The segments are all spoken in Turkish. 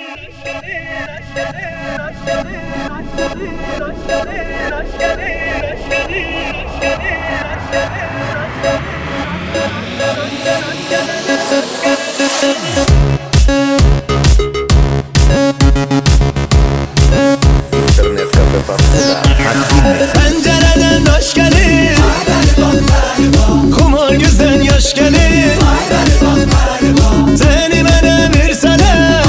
İnternet kafe farklı. Pencereden taş gelir, kumar gözden yaş gelir. Seni bana verseler,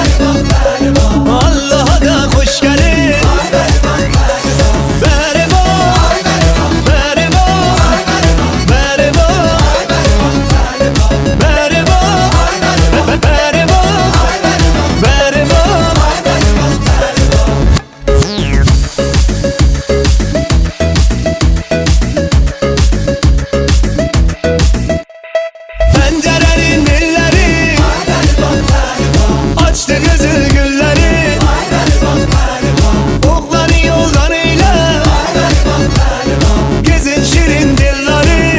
Allah'a da hoş gelir. Beri bak, beri bak, beri bak, beri bak, beri bak, beri bak. Pencerenin dilleri açtı güzel gülleri. Okları yoldan eyle, güzel şirin dilleri.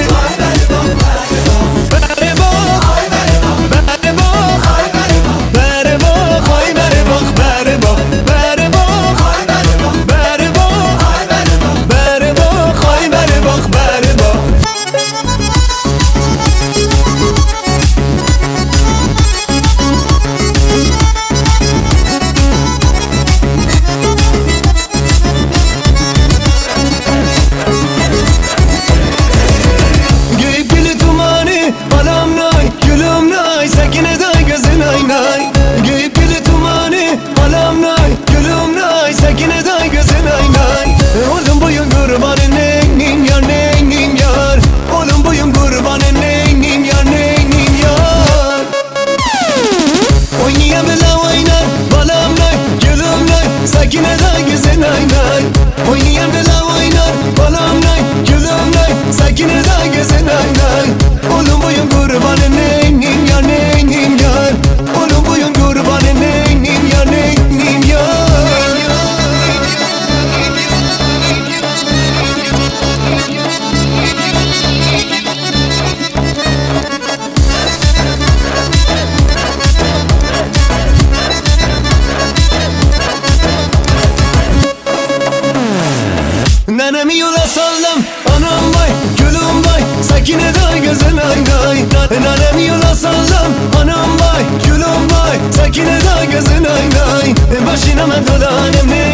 Beri bak, beri bak, beri bak, ay beri bak, beri bak, beri bak, beri bak, beri bak, ay beri bak, beri bak. Giyip tumanı, balam nay, gülüm nay, sakine day gözün ay nay. Giyip tumanı, balam nay, gülüm nay, sakine day gözün ay nay. Oğlum boyun kurbanın neynim yar, neynim yar. Oğlum boyun kurbanın neynim yar, neynim yar. Oynayamela oynar, balam nay, gülüm nay, sakine day gözün ay nay. Oynayamela oynar, balam nay, gülüm nay, sakine day gözün ay nay. Oğlum boyun kurbanın neynim yar, neynim yar. Oğlum boyun kurbanın neynim yar, neynim yar. Nenemi yola sallam, anam vay, gülüm vay, sakine day gözün ay nay. Nenemi yola sallam, anam vay, gülüm vay, sakine day gözün ay nay. Başına men dolanım ne